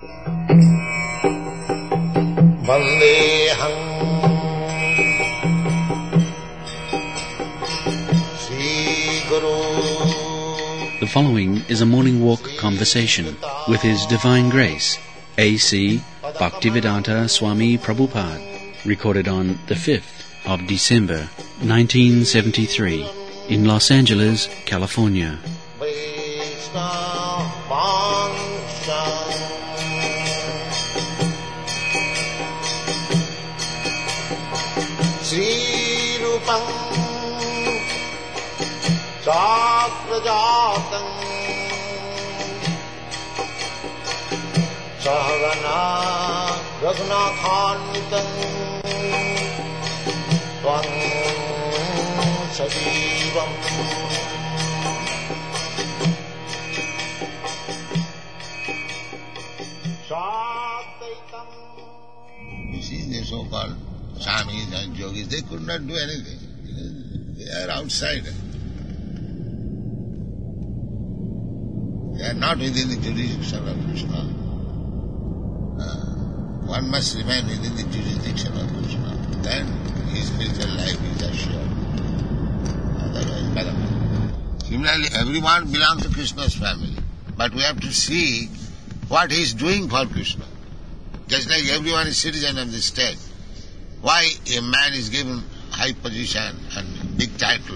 Vandeham Sri Guru. The following is a morning walk conversation with His Divine Grace, A.C. Bhaktivedanta Swami Prabhupada, recorded on the 5th of December, 1973, in Los Angeles, California. Sri Rupam Sakrajatam Sahagana Raghunathanvitam Tvam Sajivam. You see, the so-called Swamis and Yogis, they could not do anything. They are outside. They are not within the jurisdiction of Krishna. One must remain within the jurisdiction of Krishna. Then his spiritual life is assured. Otherwise, bad. Similarly, everyone belongs to Krishna's family. But we have to see what he is doing for Krishna. Just like everyone is citizen of the state. Why a man is given high position and big title?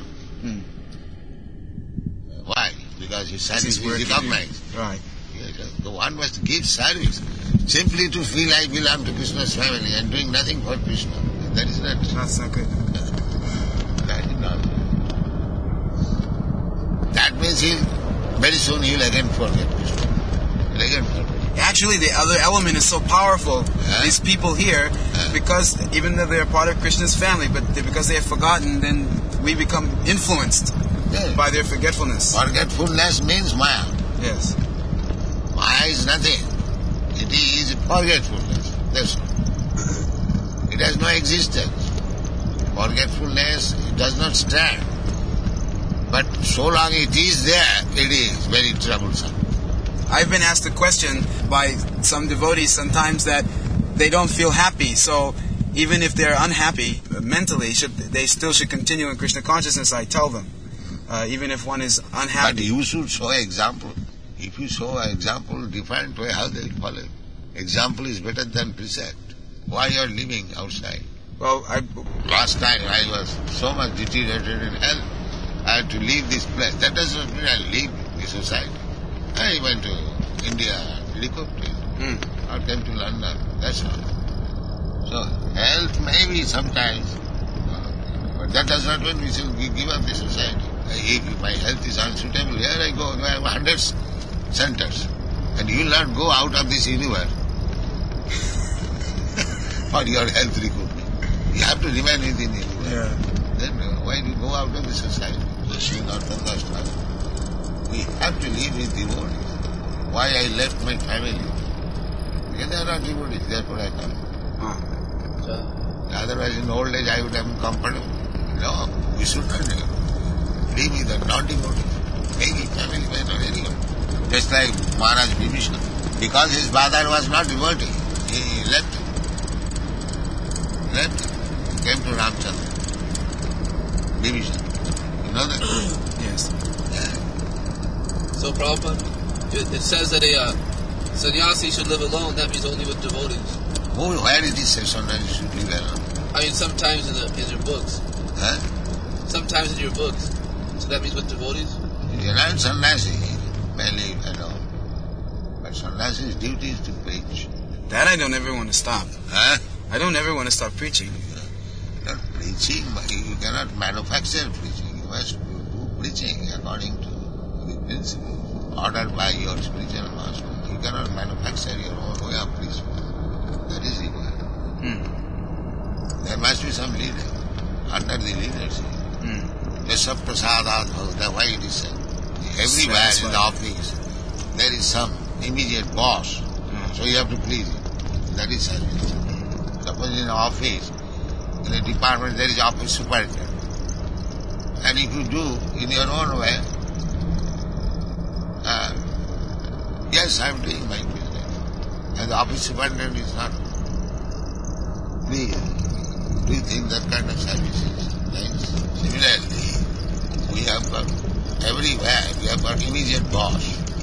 Why? Because his service is recognized. Right. The one must give service simply to feel I belong to Krishna's family and doing nothing for Krishna. That is not. Not so good. That is not. That means very soon he'll again forget Krishna. He'll again forget. Actually, the other element is so powerful. These people here, because even though they are part of Krishna's family, but because they have forgotten, then we become influenced by their forgetfulness. Forgetfulness means Maya. Yes. Maya is nothing. It is forgetfulness. That's all. It has no existence. Forgetfulness, it does not stand. But so long it is there, it is very troublesome. I've been asked a question by some devotees sometimes that they don't feel happy. So even if they're unhappy mentally, they still should continue in Krishna consciousness, I tell them. Even if one is unhappy. But you should show example. If you show an example different way, how they will follow? Example is better than precept. Why you are living outside? Well, last time I was so much deteriorated in health, I had to leave this place. That does not mean I leave the society. I went to India, helicopter, or came to London, that's all. So, health may be sometimes, but that does not mean we should give up the society. If my health is unsuitable, here I go, I have 100 centers, and you will not go out of this universe for your health recovery. You have to remain within the universe. Yeah. Then why do you go out of the society? Listening or thunderstorm. We have to live with devotees. Why I left my family? Because they are not devotees, therefore I come. Otherwise in old age I would have been comfortable. No, we should not live with the non-devotees. Any family man or anyone. Just like Maharaj Bhibhishana. Because his father was not devotee, he left. Came to Ramchandra. Bhibhishana. You know that? Yes. So Prabhupada, it says that a sannyasi should live alone. That means only with devotees. Where is this sannyasi should live alone? I mean, sometimes in your books. Huh? Sometimes in your books. So that means with devotees? You're not sannyasi, may live alone. But sannyasi's duty is to preach. That I don't ever want to stop. Huh? I don't ever want to stop preaching. Not preaching, but you cannot manufacture preaching. You must do preaching according to the principle ordered by your spiritual master. You cannot manufacture your own way of preaching. That is required. There must be some leader under the leadership. Yasa prasadat bhavata, why it is said? Everywhere in the office there is some immediate boss. So you have to please him. That is service. Suppose in an office, in a department there is office superintendent. And if you do in your own way, yes, I am doing my business. And the office superintendent is not. Please, do you think that kind of service is nice? Similarly, we have got everywhere, we have got immediate boss.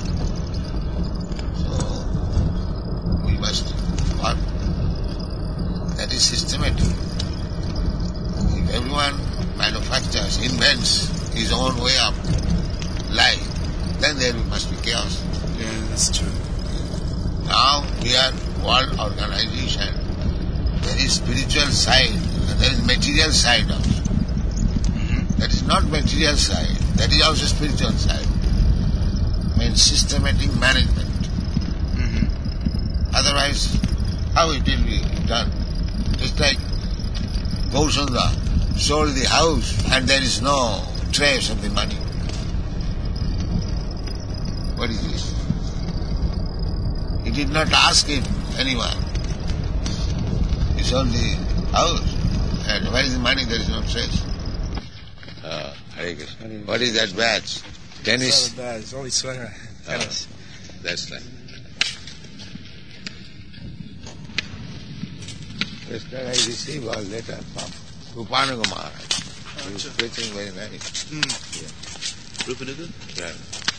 So, we must work. That is systematic. If everyone manufactures, invents his own way of life, then there must be chaos. Yeah, that's true. Now we are world organization. There is spiritual side, and there is material side also. That is not material side, that is also spiritual side. Means systematic management. Otherwise, how it will be done? Just like Gausanga sold the house and there is no trace of the money. What is this? He did not ask anyone. He sold the house. And where is the money? There is no trace. Hare Krishna. What is that badge? Tennis? It's not a badge, it's only sweater. Tennis. That's right. Yesterday I received a letter from Rupanuga Maharaj. He was preaching very nice. Rupanuga? Yeah.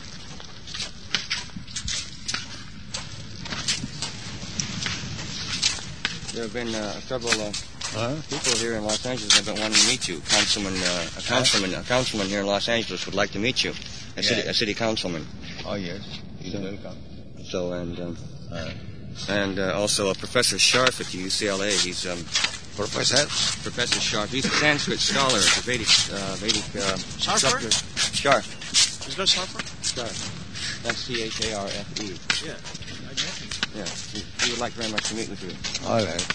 There have been several people here in Los Angeles have been wanting to meet you. A councilman here in Los Angeles would like to meet you. A city councilman. Oh yes, he's welcome. So and also Professor Sharf at the UCLA. He's Professor? Professor Sharf. He's a Sanskrit scholar, a Vedic Sharfer? Sharf. Is that Sharfer? Sharf. That's Charfe. Yeah, I met him. Yeah, he would like very much to meet with you. All right.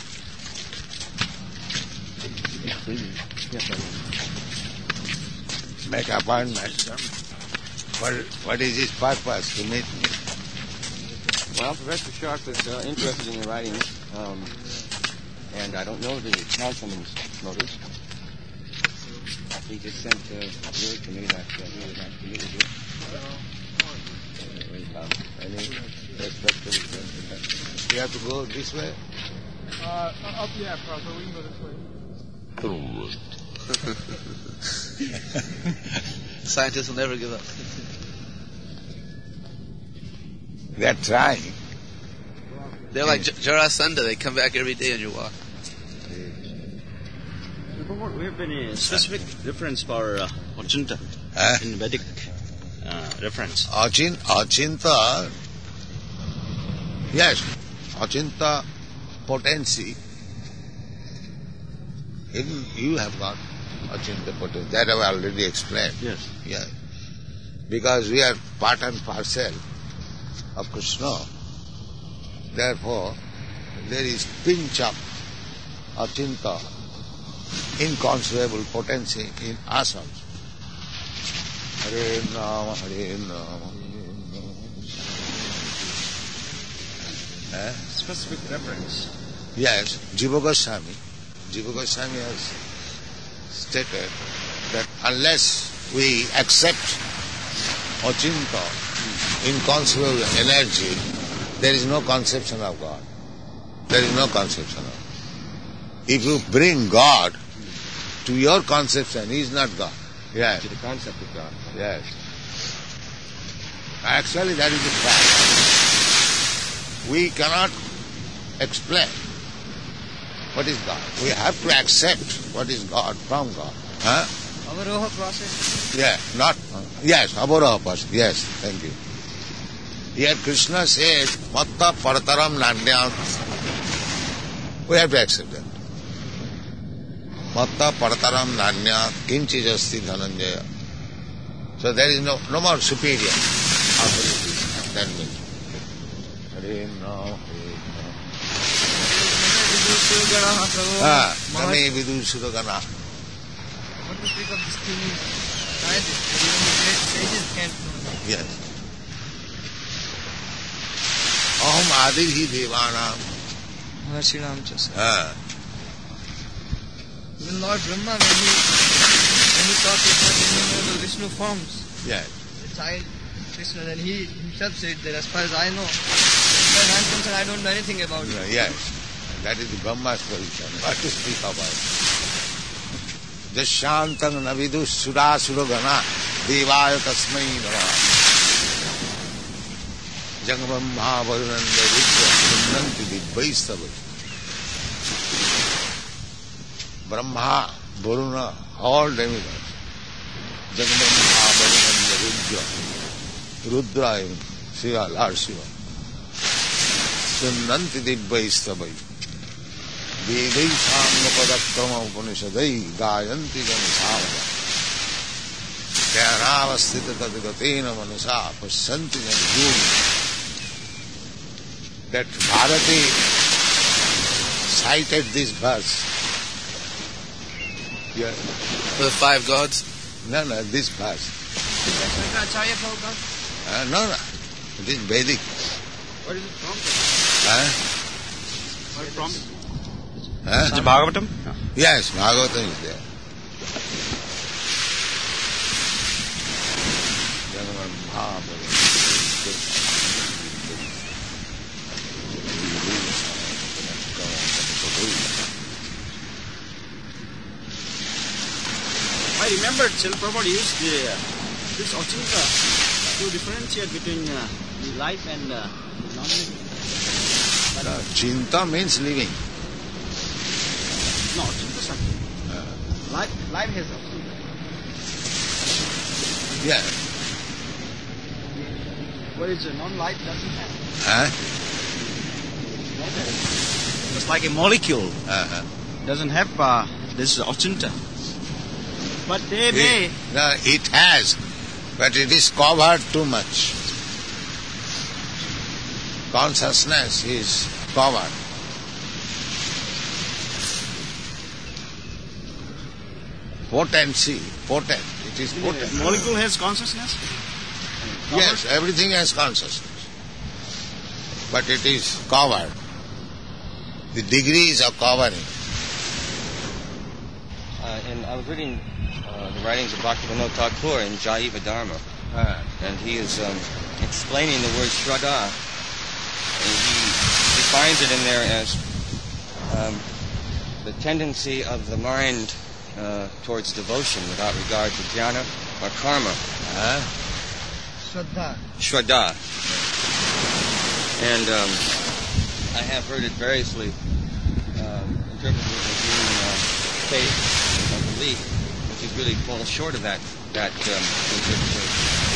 Yes, sir. Make appointment. What is his purpose to meet me? Well, Professor Sharp is interested in your writings, and I don't know the councilman's motives. He just sent word to me that he would like to meet with you. You have to go this way? Up, yeah, probably. We can go this way. Scientists will never give up. They are trying. They're like Jarasandha. They come back every day on your walk. We have any specific reference for Achinta in Vedic reference? Achinta, yes, Achinta potency. You have got Achinta potency. That I have already explained. Yes. Yeah. Because we are part and parcel of Krishna. Therefore, there is pinch of Achinta, inconceivable potency in us also. Hare Nama, Hare Nama, Hare Nama. Specific reference. Yes, Jiva Goswami. Jiva Goswami has stated that unless we accept Achinta, inconceivable energy, there is no conception of God. There is no conception of God. If you bring God to your conception, He is not God. Yes. To the concept of God. Yes. Actually, that is the fact. We cannot explain what is God. We have to accept what is God from God. Huh? Avaroha process? Yeah, not, yes, Avaroha process. Yes, thank you. Here Krishna said, Matta Parataram Nandya. We have to accept that. Matta Parataram Nanya Kinchi Jasti Dhananjaya. So there is no more superior authority than me. Hare Nam, Hare Nam. Nami Vidu Suragana. What do you think of this thing? Scientists, even the great sages can't know that. Yes. Aham Adihi Devanam. Maharshi Ramchasa. Even Lord Brahma, when he thought he was in the Vishnu forms, Yes. the child Krishna, then he himself said that as far as I know, as far as I'm concerned, I don't know anything about it. Yes, that is the Brahma's position. What to speak about? Jashyantang navidu surasura gana devaya tasmai namah. Jangbrahma varunanda rudra sunnanti dibbaistavai. Brahma, Varuna, all demigods. Jagannatha, Varunanda, Rudra, Shiva, Lord Shiva. Sunnanti dibbaistavai. Vedai samnapadakkrama upanishadai gayanti janasavada. Dhyanavastita tadgatena manasa pasyanti janayuni. That Bharati cited this verse. Yeah. The 5 gods? No, this verse. Is that Shankaracharya Prabhupada? No, it is Vedic. What is it from? Huh? What is it from? Huh? Is it Bhagavatam? Yes, Bhagavatam is there. I remember Srila Prabhupada used this Achinta to differentiate between life and non-living. Chinta means living. No, Achinta something. Life has Achinta. Yeah. What is non-life doesn't have. Huh? It's like a molecule. Uh-huh. Doesn't have this Achinta. But they may. No, it has, but it is covered too much. Consciousness is covered. Potency, potent. It is potent. Molecule has consciousness? Yes, everything has consciousness. But it is covered. The degrees of covering. And I was reading the writings of Bhaktivinoda Thakur in Jaiva Dharma, and he is explaining the word Shraddha, and he defines it in there as the tendency of the mind towards devotion without regard to jnana or karma. Shraddha. And I have heard it variously interpreted as being faith or belief, which is really falls short of that interpretation.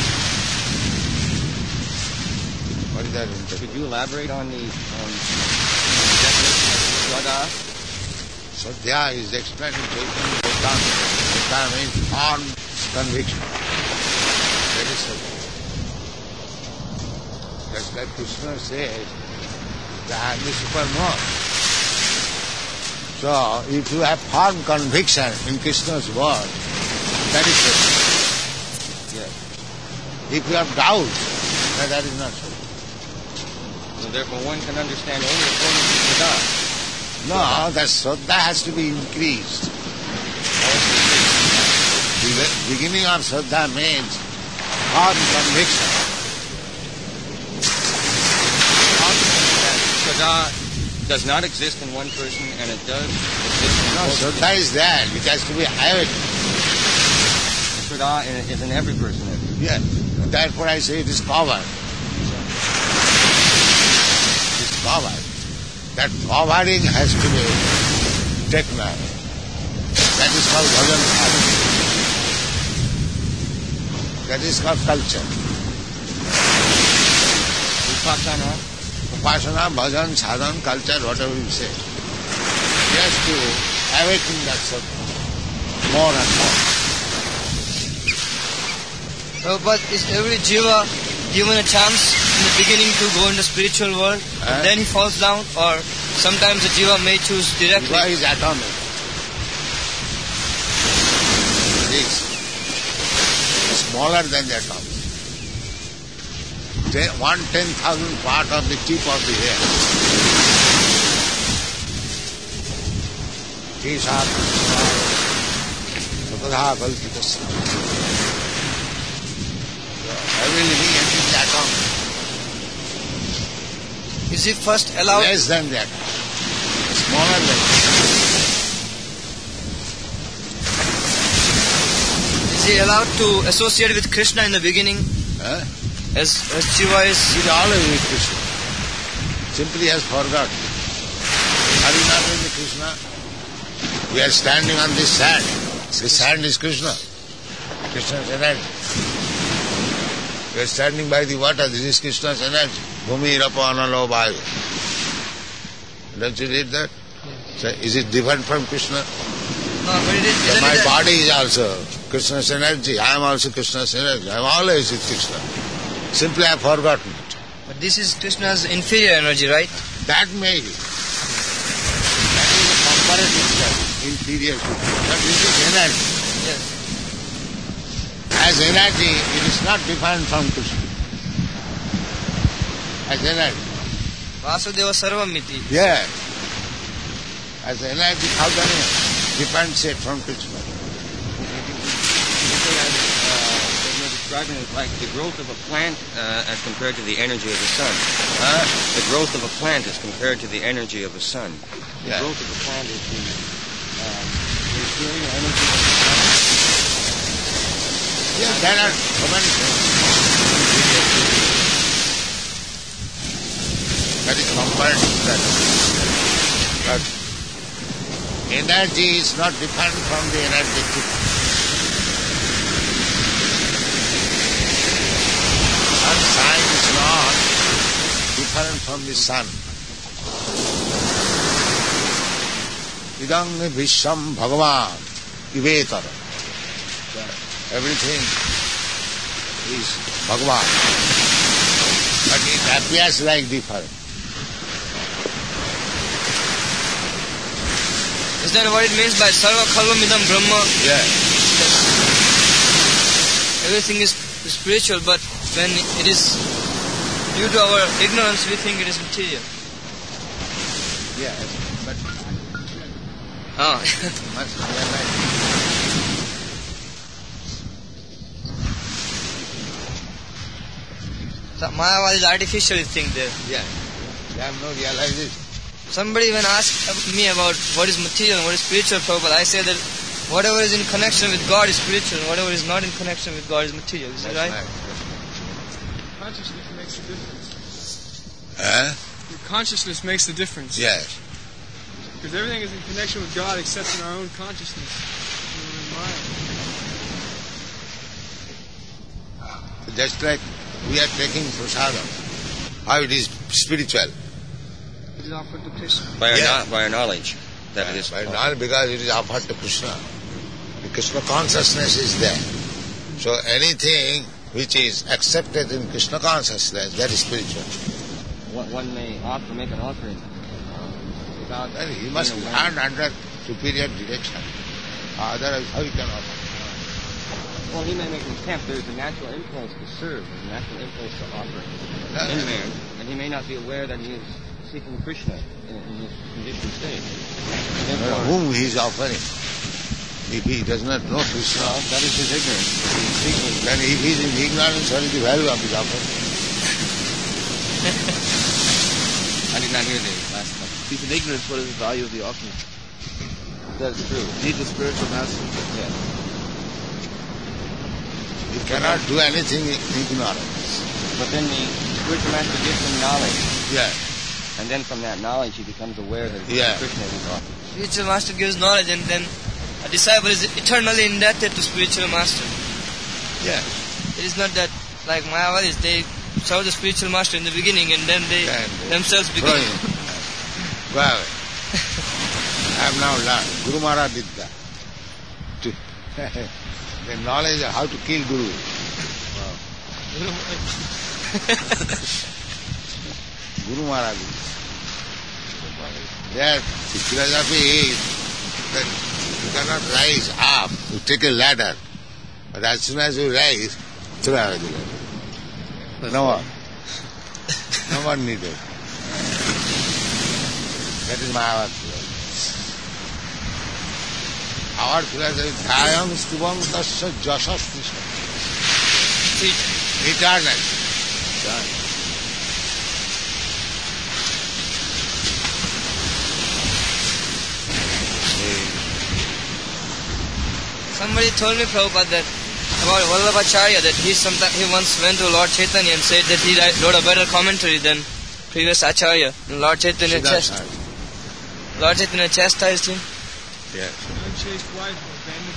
What is that interpretation? Could you elaborate on the definition of Shraddha? Shraddha is explained in Chaitanya Vedanta. Shraddha means on conviction. That is Shraddha. Just like Krishna says, that I am the supreme. So, if you have firm conviction in Krishna's word, that is Shraddha. Yes. If you have doubt, then that is not Shraddha. So therefore one can understand only according to Shraddha. No, that Shraddha has to be increased. The beginning of Shraddha means firm conviction. Shraddha does not exist in one person, and it does exist in No, both. Shraddha is there. It has to be awakened. Shraddha is in every person. Yes. Therefore I say it is covered. It is covered. That covering has to be taken away. That is called bhajan sadhana. That is called culture. Upasana. Upasana, bhajan, sadhana, culture, whatever you say. He has to awaken that Shraddha more and more. But is every jiva given a chance in the beginning to go in the spiritual world, and then he falls down, or sometimes the jiva may choose directly? Jiva is atomic. It is smaller than the atom. 1/10,000th part of the tip of the hair. Every living entity Is he first allowed? Less than that. Smaller than that. Is he allowed to associate with Krishna in the beginning? Huh? As Jiva is. He's always with Krishna. Simply has forgotten. Are you not with Krishna? We are standing on this sand. This sand is Krishna. Krishna's energy. We are standing by the water. This is Krishna's energy. Bhumi Rapanalo Vayu. Don't you read that? So is it different from Krishna? No, but it is. So my body is also Krishna's energy. I am also Krishna's energy. I am always with Krishna. Simply I have forgotten it. But this is Krishna's inferior energy, right? That may be. That is a comparative study, inferior to. But this is energy. Yes. As energy, it is not different from Krishna. As energy. Vasudeva Sarvamiti. Yeah. As energy, how can you differentiate from Krishna? You're describing it like the growth of a plant as compared to the energy of the sun. The growth of a plant is compared to the energy of the sun. The Yeah. growth of a plant is the inferior energy of the sun. Yeah, there are so many things. That is comparative study. But energy is not different from the energetic. And sun is not different from the sun. Idang visham bhagavan ivetara. Everything is Bhagavan. But it appears like different. Is that what it means by Sarva Khalvamidam Brahma? Yeah. Everything is spiritual, but when it is due to our ignorance, we think it is material. Yeah. But Ah. must realize. So Mayavad is artificial think there. Yeah. They have no realization. Somebody when asked me about what is material and what is spiritual, Prabhupada, I say that whatever is in connection with God is spiritual and whatever is not in connection with God is material. Is that right? Consciousness makes the difference. Huh? Your consciousness makes the difference. Yes. Because everything is in connection with God except in our own consciousness. In our own mind. Just like we are taking prasadam. How it is spiritual. It is offered to Krishna. By our, Yeah. by our knowledge that it is. By not because it is offered to Krishna. The Krishna consciousness is there. So anything which is accepted in Krishna consciousness, that is spiritual. One may make an offering without. Then he must learn under superior direction. Otherwise, how he can offer? Well, he may make an attempt. There is a natural impulse to serve, a natural impulse to offer in man, and he may not be aware that he is seeking Krishna in his conditioned state. Therefore, Whom he is offering? If he does not know Krishna, that is his ignorance. He is seeking. then if he is in ignorance, what is the value of his offering? I did not hear the last part. If he's in ignorance, what is the value of the offering? That's true. Needs a spiritual master. Yeah. He cannot do anything in ignorance. But then the spiritual master gives him knowledge, Yeah. and then from that knowledge he becomes aware that Yeah. Krishna is offering. Spiritual master gives knowledge and then a disciple is eternally indebted to spiritual master. Yeah. It is not that like Mayavadis, they serve the spiritual master in the beginning and then they themselves become... Well, I have now learned. Guru Maharaj did that. The knowledge of how to kill Guru. Guru Maharaj did that. Their philosophy is that you cannot rise up, you take a ladder, but as soon as you rise, throw away the ladder. No one. No one needed. That is Mayavad philosophy. Our philosophy is Dhayam Stubam Tasya Jasas Krishna. Eternal. Somebody told me, Prabhupada, that about Vallabhacharya, that he once went to Lord Chaitanya and said that he wrote a better commentary than previous Acharya. And Lord Chaitanya chastised him. Yes. Unchaste wife abandoned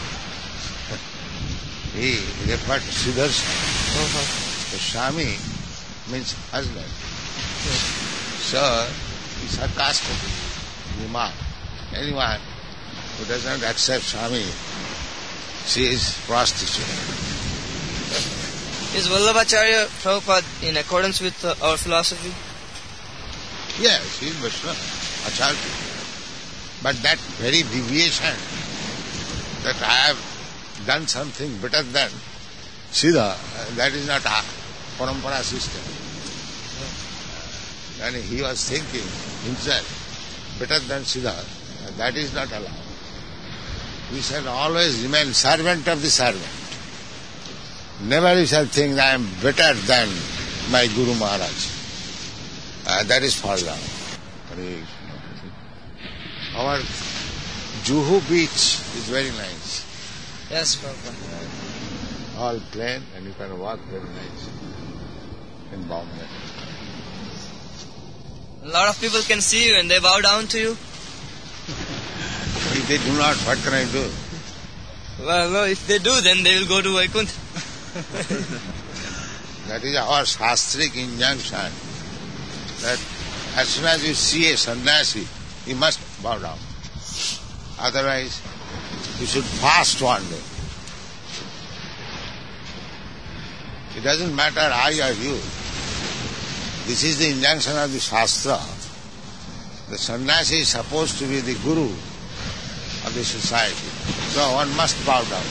He referred to Sudarshan. The Swami means husband. So, he sarcastically remarked, anyone who does not accept Swami, she is prostitute. Is Vallabhacharya, Prabhupada, in accordance with our philosophy? Yes, he is Vaishnava, Acharya. But that very deviation, that I have done something better than Siddha, that is not a parampara system. And he was thinking himself better than Siddha, that is not allowed. We shall always remain servant of the servant. Never we shall think that I am better than my Guru Maharaj. That is fall down. Our Juhu beach is very nice. Yes, Prabhupada. All plain and you can walk very nice in Bombay. A lot of people can see you and they bow down to you. If they do not, what can I do? Well, no, if they do, then they will go to Vaikuntha. That is our shastric injunction, that as soon as you see a sannyasi, you must bow down. Otherwise, you should fast one day. It doesn't matter I or you. This is the injunction of the Shastra. The sannyasi is supposed to be the guru of the society. So one must bow down.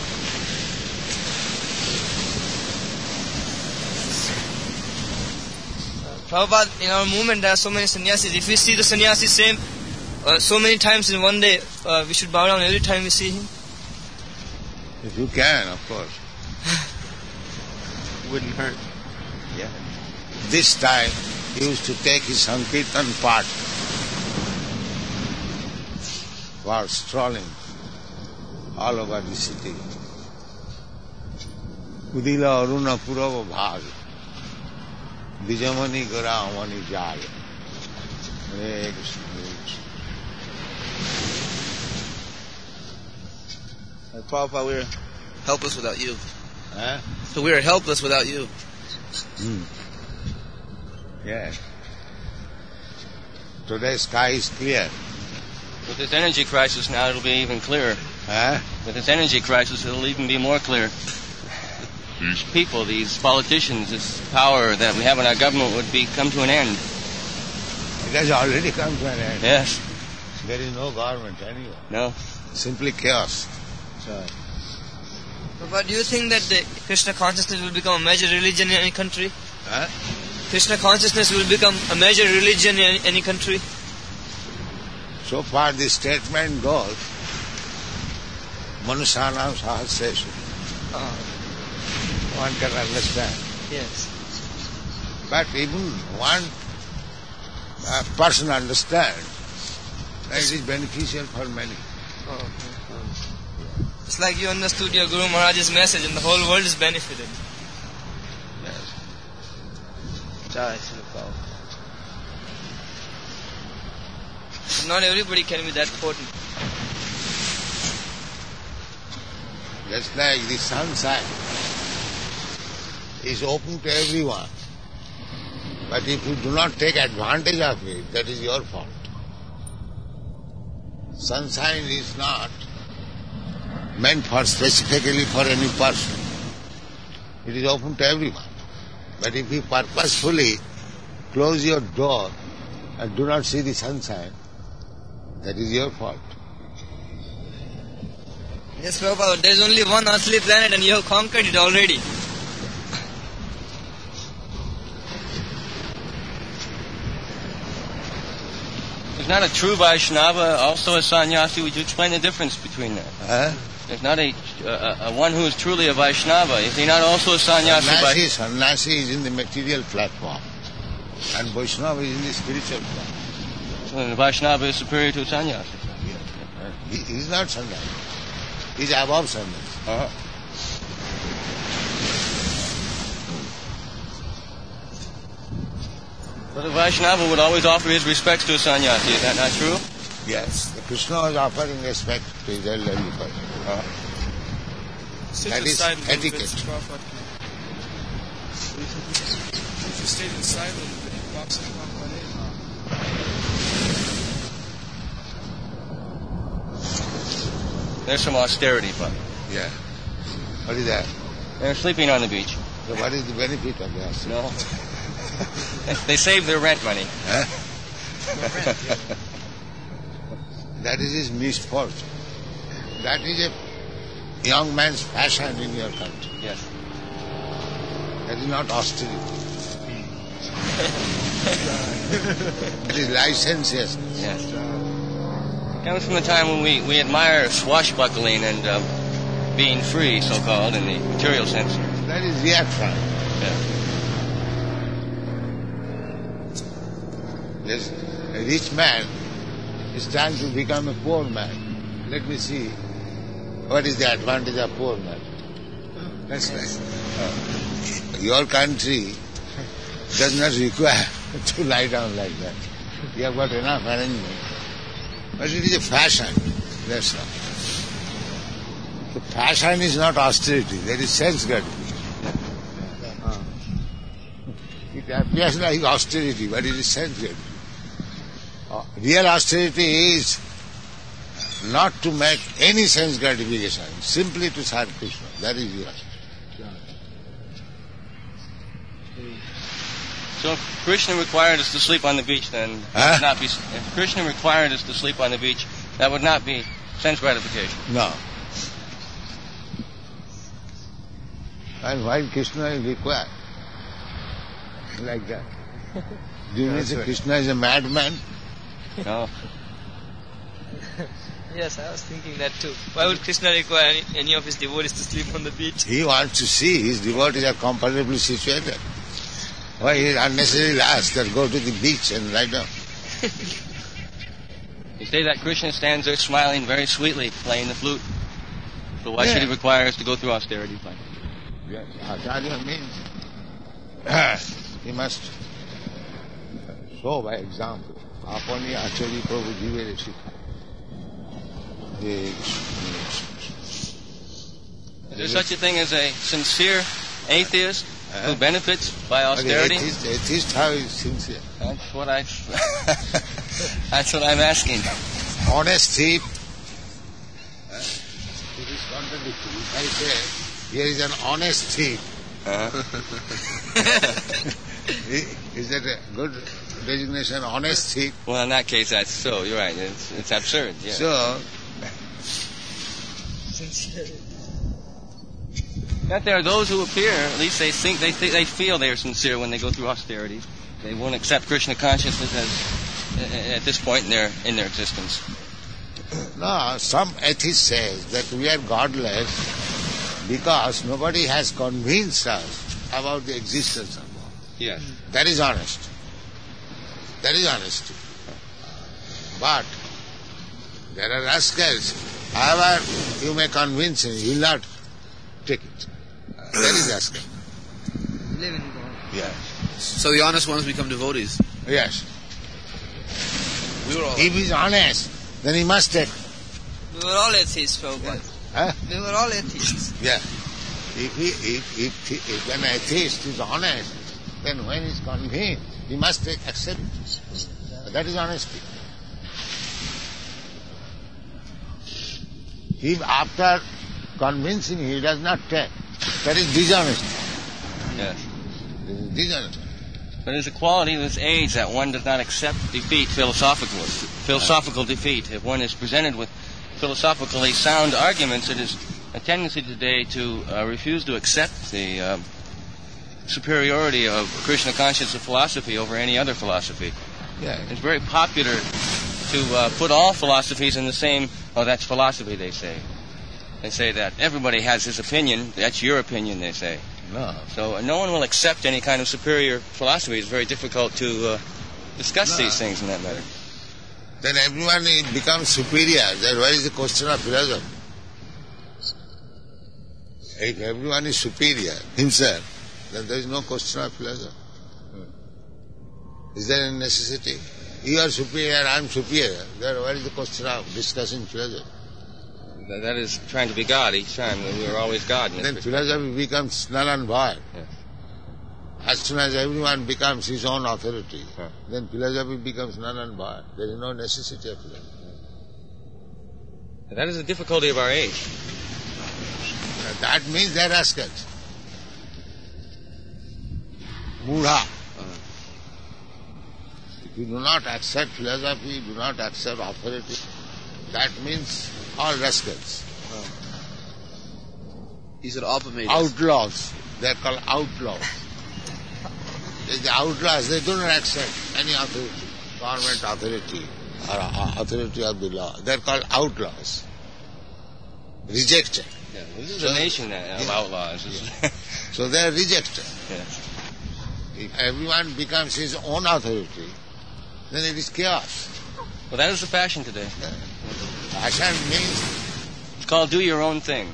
Prabhupada, in our movement there are so many sannyasis. If we see the sannyasi so many times in one day, we should bow down every time we see him. If you can, of course. Wouldn't hurt. Yeah. This time he used to take his Sankirtan part while strolling all over the city. Udila Aruna Purava Bhag Dijamani Gara Amani Jal. Hare Krishna. Prabhupada, we're helpless without you. Huh? So we are helpless without you. Yes. Today's sky is clear. With this energy crisis now, it'll be even clearer. Huh? With this energy crisis, it'll even be more clear. These people, these politicians, this power that we have in our government would come to an end. It has already come to an end. Yes. There is no government anywhere. No. Simply chaos. But do you think that the Krishna consciousness will become a major religion in any country? Huh? Krishna consciousness will become a major religion in any country? So far the statement goes, Manushanam Sahasreshu. One can understand. Yes. But even one person understands that it is beneficial for many. It's like you understood your Guru Maharaj's message and the whole world is benefited. Yes. But not everybody can be that potent. Just like the sunshine is open to everyone. But if you do not take advantage of it, that is your fault. Sunshine is not meant for specifically for any person. It is open to everyone. But if you purposefully close your door and do not see the sunshine, that is your fault. Yes, Prabhupada, there is only one earthly planet and you have conquered it already. There's not a true Vaishnava, also a sannyasi. Would you explain the difference between that? Huh? There's not a one who is truly a Vaishnava. Is he not also a sannyasi? Sannyasi is in the material platform, and Vaishnava is in the spiritual platform. So the Vaishnava is superior to a sannyasi. He is not sannyasi. is above sannyas. Uh-huh. So the Vaishnava would always offer his respects to a sannyasi. Is that not true? Yes, the Krishna was offering respect to his elderly person. Sit That is aside a little bit, etiquette. Prabhupada. If you stayed inside a little bit, he walks in Prabhupada. There's some austerity, but Yeah. What is that? they're sleeping on the beach. So what is the benefit of that? No. They save their rent money. Huh? That is his misfortune. That is a young man's fashion in your country. Yes. That is not austerity. It is licentiousness. Yes. It comes from the time when we admire swashbuckling and being free, so-called, in the material sense. That is reaction. Yeah. Yes, a rich man is trying to become a poor man. Let me see what is the advantage of poor man. That's right. Your country does not require to lie down like that. You have got enough arrangement. But it is a fashion. That's all. The fashion is not austerity. That is sense gratification. It appears like austerity, but it is sense gratification. Real austerity is not to make any sense gratification, simply to serve Krishna. That is real austerity. So if Krishna required us to sleep on the beach, then that would not be. If Krishna required us to sleep on the beach, that would not be sense gratification. No. And why Krishna is required? Like that. Do you mean that Krishna is a madman? No. Yes, I was thinking that too. Why would Krishna require any of his devotees to sleep on the beach? He wants to see his devotees are comfortably situated. Why he unnecessarily asks that go to the beach and lie down? You say that Krishna stands there smiling very sweetly, playing the flute. So why should he require us to go through austerity? Yes, Acharya means he must show by example. Apani Acharya Prabhu Jivere Shikha. Is there such a thing as a sincere atheist who benefits by austerity? Atheist, how is sincere? That's what that's what I'm asking. Honest thief. It is contradictory. If I say, here is an honest thief. Is that a good designation, honest thief? Well, in that case, that's so. You're right. It's absurd. Yeah. So, that there are those who appear, at least they think, they feel they are sincere when they go through austerity. They won't accept Krishna consciousness at this point in their existence. no, some atheist says that we are godless because nobody has convinced us about the existence of God. Yes. That is honest. That is honesty. But there are rascals. However, you may convince him, he will not take it. That is rascal. Yes. So the honest ones become devotees. Yes. We were all. If he is honest, then he must take. We were all atheists, Prabhupada. Huh? We were all atheists. Yeah. If an atheist is honest, then when he is convinced, he must accept it. That is honesty. If after convincing he does not take, that is dishonesty. Yes. Dishonesty. But there's a quality of this age that one does not accept defeat, philosophical defeat. If one is presented with philosophically sound arguments, it is a tendency today to refuse to accept the superiority of Krishna conscious of philosophy over any other philosophy. Yeah. It's very popular to put all philosophies in the same, that's philosophy, they say. They say that everybody has his opinion, that's your opinion, they say. No. So no one will accept any kind of superior philosophy. It's very difficult to discuss these things in that matter. Then everyone becomes superior. Then where is the question of philosophy? If everyone is superior himself, then there is no question of philosophy. Is there any necessity? You are superior, I am superior. Then what is the question of discussing philosophy? That is trying to be God each time. We are always God. Then philosophy becomes null and void. Yes. As soon as everyone becomes his own authority, then philosophy becomes null and void. There is no necessity of philosophy. That is the difficulty of our age. That means they are rascals. Mudha. If you do not accept philosophy, do not accept authority, that means all rascals. He said Alpamatus. Outlaws. They are called outlaws. The outlaws, they do not accept any authority, government authority or authority of the law. They are called outlaws. Rejected. Yeah, this is a nation of outlaws. So they are rejected. Yes. If everyone becomes his own authority, then it is chaos. Well, that is the fashion today. Fashion means... It's called do your own thing.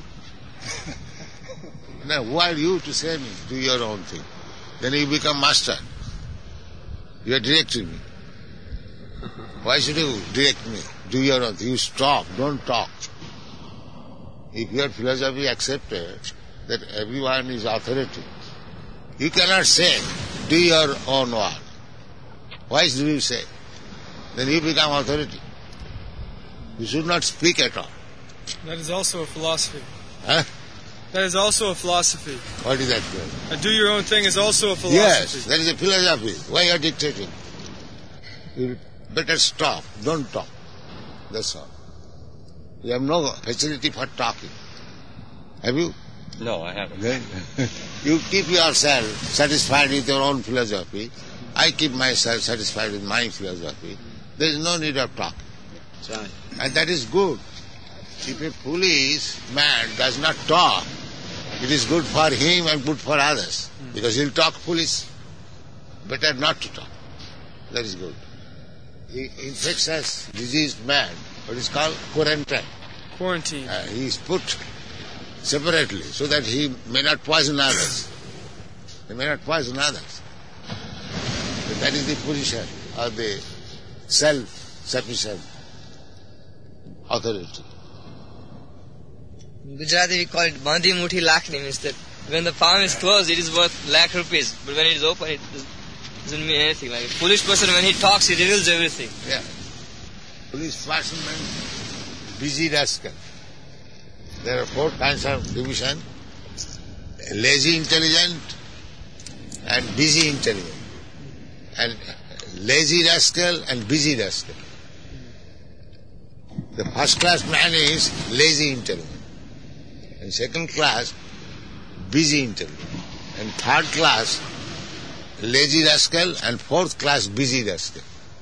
Now, who are you to say me, do your own thing? Then you become master. You are directing me. Why should you direct me? Do your own thing. You stop, don't talk. If your philosophy accepted that everyone is authority, you cannot say, do your own work. Why do you say? Then you become authority. You should not speak at all. That is also a philosophy. Huh? That is also a philosophy. What is that? Do your own thing is also a philosophy. Yes, that is a philosophy. Why you are dictating? You better stop. Don't talk. That's all. You have no facility for talking. Have you? No, I haven't. You keep yourself satisfied with your own philosophy. I keep myself satisfied with my philosophy. There is no need of talking. Right. And that is good. If a foolish man does not talk, it is good for him and good for others. Because he'll talk foolish. Better not to talk. That is good. The infectious diseased man, what is called quarantine. Quarantine. He is put separately so that he may not poison others. He may not poison others. But that is the position of the self-sufficient authority. In Gujarati we call it Bandhi Muthi Lakhni, means that when the palm is closed it is worth lakh rupees, but when it is open it doesn't mean anything. Like a foolish person, when he talks he reveals everything. Yeah. Foolish person means busy rascal. There are 4 kinds of division: lazy intelligent and busy intelligent, and lazy rascal and busy rascal. The first class man is lazy intelligent, and second class busy intelligent, and third class lazy rascal, and fourth class busy rascal.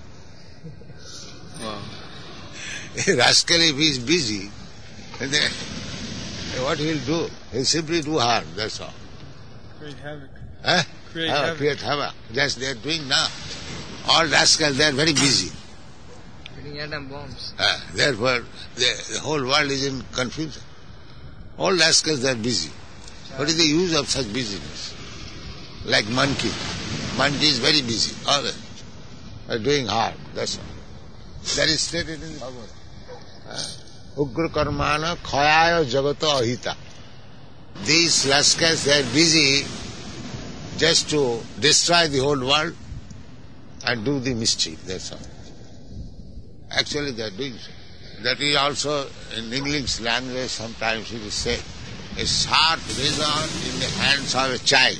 Wow. Rascal, if he is busy, then what he will do? He will simply do harm, that's all. Create havoc. Huh? Create havoc. Create havoc. That's they are doing now. All rascals, they are very busy. Putting atom bombs. Therefore, the whole world is in confusion. All rascals, they are busy. What is the use of such busyness? Like monkey. Monkey is very busy. All are doing harm, that's all. That is stated in the Bhagavad. Ugra karmana khayaya jagata ahita. These rascals, they are busy just to destroy the whole world and do the mischief, that's all. Actually, they are doing so. That is also in English language, sometimes it is said, a sharp razor in the hands of a child.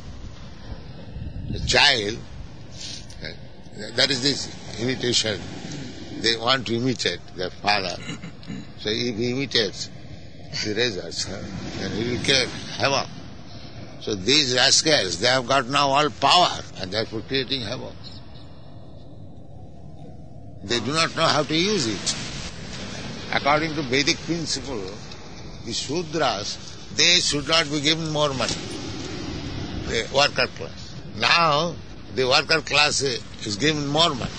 A child, that is this imitation. They want to imitate their father. So if he imitates the razors, then he will create havoc. So these rascals, they have got now all power and therefore creating havoc. They do not know how to use it. According to Vedic principle, the Shudras, they should not be given more money. The worker class. Now, the worker class is given more money.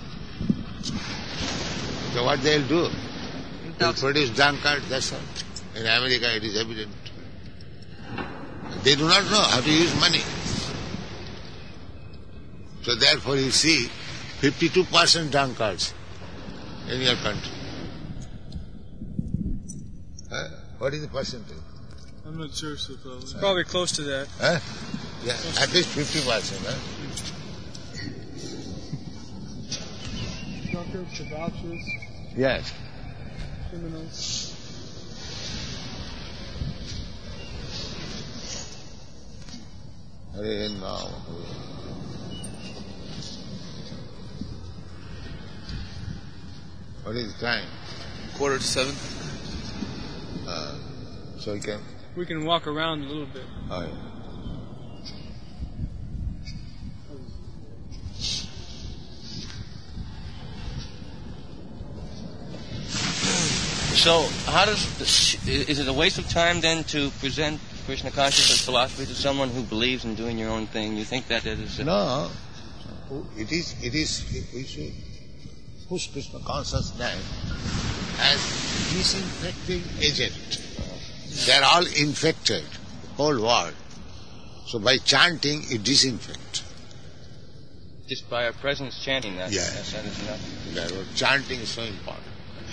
So what they'll do? They'll produce drunkards, that's all. In America it is evident. They do not know how to use money. So therefore you see 52% drunkards in your country. What is the percentage? I'm not sure, Sri Prabhupada. It's probably close to that. Yeah, at least 50%. Drunkards, debauchers, Yes. criminals. Hare Nam. What is the time? 6:45. So you can... We can walk around a little bit. Oh, yeah. So, how is it a waste of time then to present Krishna consciousness philosophy to someone who believes in doing your own thing? You think that it is... No. It is, we should push Krishna consciousness as disinfecting agent. They are all infected, whole world. So by chanting, it disinfects. Just by our presence chanting that? Yes. That is enough. That's what chanting is so important.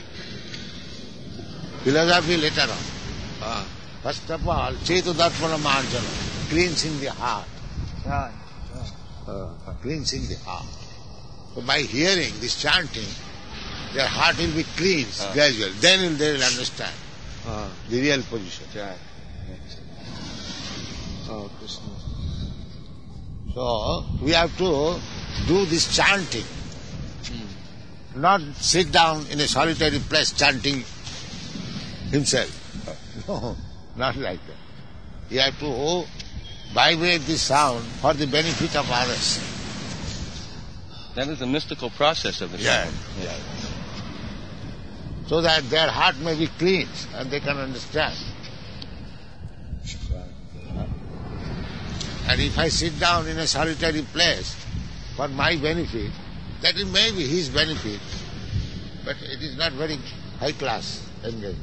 Philosophy later on. First of all, Chetudarpana Marjana, cleansing the heart. Cleansing the heart. So by hearing this chanting, their heart will be cleansed gradually. Then they will understand the real position. Oh, Krishna. So we have to do this chanting. Not sit down in a solitary place chanting himself. No, not like that. You have to vibrate the sound for the benefit of others. That is a mystical process of the Yeah. So that their heart may be cleansed and they can understand. And if I sit down in a solitary place for my benefit, that it may be his benefit, but it is not very high class engagement.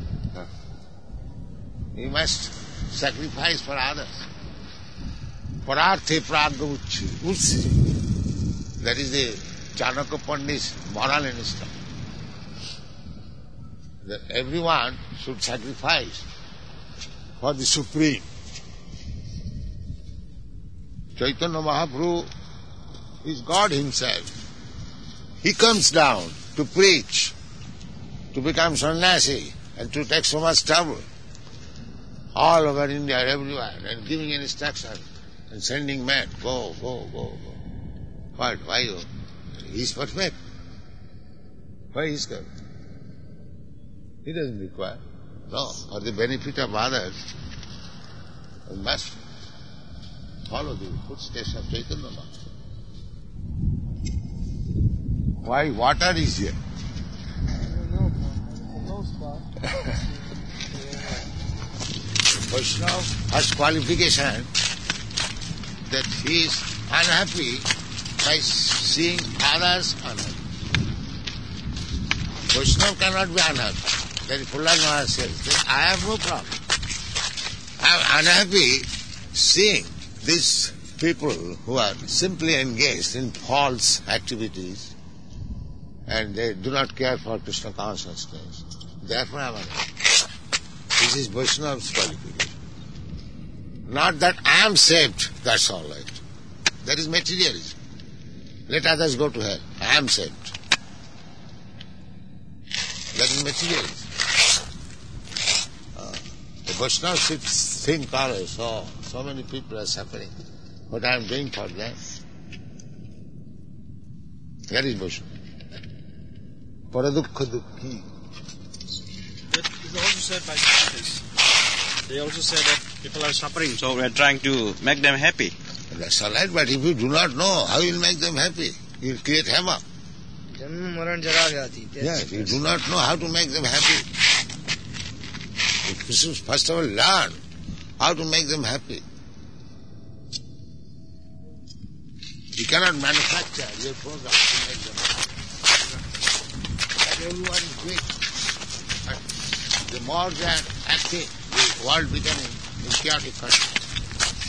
We must sacrifice for others. Pararthe pragya utsi. That is the Chanakya Pandit's moral instruction. That everyone should sacrifice for the Supreme. Chaitanya Mahaprabhu is God himself. He comes down to preach, to become sannyasi, and to take so much trouble all over India, everywhere, and giving instruction and sending men, go. What? Why you? He is perfect. Why he is coming? He doesn't require. No, for the benefit of others, we must follow the footsteps of Chaitanya Mahaprabhu. Why water is here? I don't know, for the most part. Vaishnava has qualification that he is unhappy by seeing others unhappy. Vaishnava cannot be unhappy. That is Prahlad Maharaj says that I have no problem. I am unhappy seeing these people who are simply engaged in false activities and they do not care for Krishna consciousness. Therefore I am unhappy. This is Vaishnava's qualification. Not that I am saved, that's all right. That is materialism. Let others go to hell. I am saved. That is materialism. The Vaishnava should think always, so many people are suffering. What I am doing for them. That is Vaishnava. Paradukha dukhi. That is also said by scientists. They also say that people are suffering, so we are trying to make them happy. That's all right, but if you do not know how you will make them happy, you will create havoc. Yes, you do not know how to make them happy. You should first of all learn how to make them happy. You cannot manufacture your program to make them happy. And everyone is doing. The more they are acting, the world becoming in chaotic condition.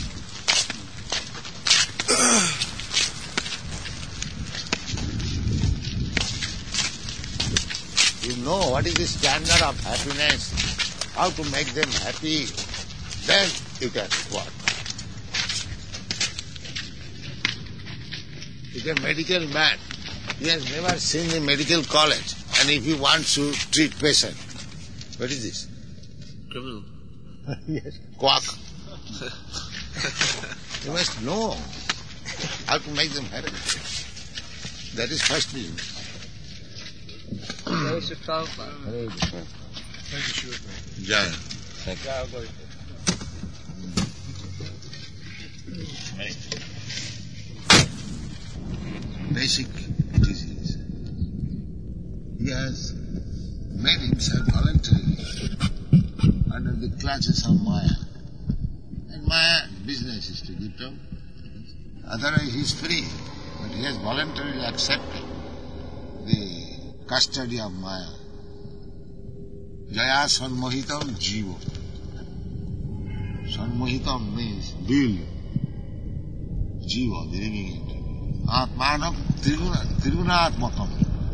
You know what is the standard of happiness, how to make them happy, then you can work. He's a medical man. He has never seen a medical college. And if he wants to treat patient, what is this? Criminal. Yes, quack. You must know how to make them happy. That is first thing. Jai Shri Prabhupada. Hare Krishna. Thank you, Srila. Jai. Basic disease. He has made himself voluntarily under the clutches of Maya. And Maya business is to give them. Otherwise he is free. But he has voluntarily accepted the custody of Maya. Jaya Sanmohitam Jiva. Sanmohitam means will. Jiva, the living entity. Atmanam Trigunaatmakam.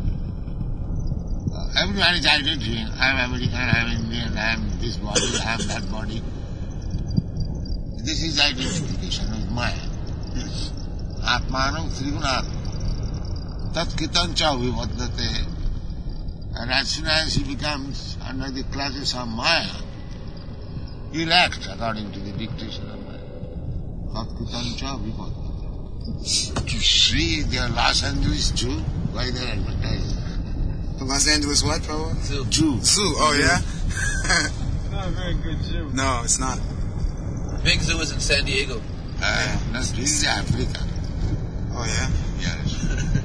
Everyone is identifying. I am American, I am Indian, I am this body, I am that body. This is identification with Maya. Atmanam Trigunaatmakam. Tat kitancha vivadate. And as soon as he becomes under the clutches of Maya, he will act according to the dictation of Maya. Tat kitancha vivadate. See their Los Angeles Jew, why they are advertising. The Los Angeles what, Prabhupada? Jew. Zoo, oh yeah? Not a very good Jew. No, it's not. Big zoo is in San Diego. That's really Africa. Oh yeah? Yes.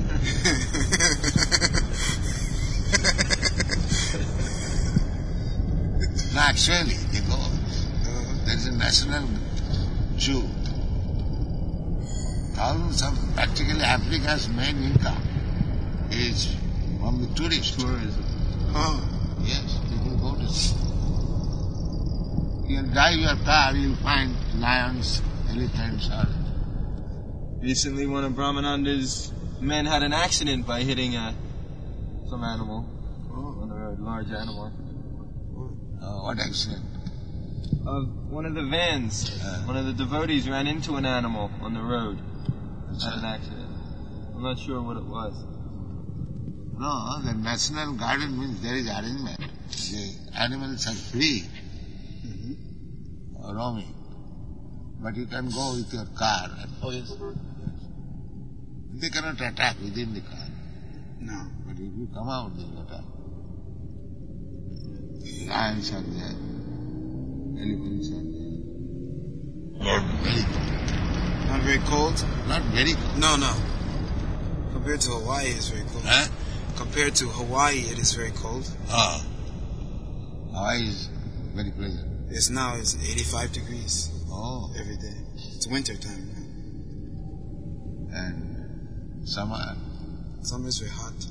No, actually, they go. There is a national Jew. Thousands of practically Africa's main income is from the tourists. Tourism. Oh. Yes, people go to see. You drive your car, you'll find lions, elephants, or Recently, one of Brahmananda's men had an accident by hitting some animal on the road, large animal. what accident? One of the vans, one of the devotees ran into an animal on the road. Had an accident. I'm not sure what it was. No, the national garden means there is arrangement. The animals are free, roaming. But you can go with your car. Oh, yes. They cannot attack within the car. No. But if you come out, they will attack. Lions are there. Elephants are there. Not very cold. Not very cold? Not very cold. No. Compared to Hawaii, it's very cold. Huh? Compared to Hawaii, it is very cold. Hawaii is very pleasant. It's 85 degrees every day. It's winter time now. And summer? Summer is very hot.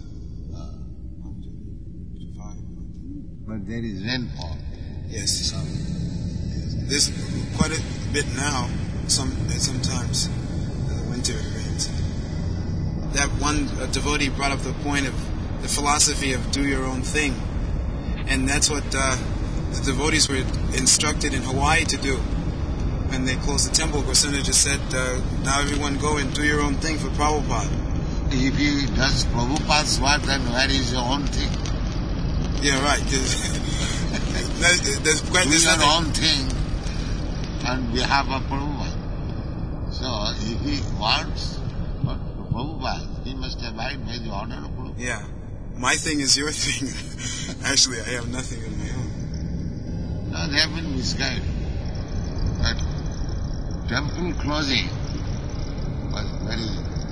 105. But there is rainfall. Yes. There's quite a bit now. Sometimes in the winter it rains. That one devotee brought up the point of the philosophy of do your own thing. And that's what the devotees were instructed in Hawaii to do. When they closed the temple, Goswami just said, now everyone go and do your own thing for Prabhupada. If he does Prabhupada's work, then where is your own thing? Yeah, right. There's your own thing on behalf of Prabhupada. So, if he wants Prabhupada, he must abide by the order of Prabhupada. Yeah. My thing is your thing. Actually, I have nothing of my own. No, they have been misguided. But temple closing was very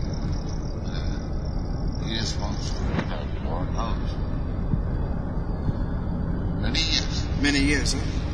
irresponsible. Many years. Many years, huh?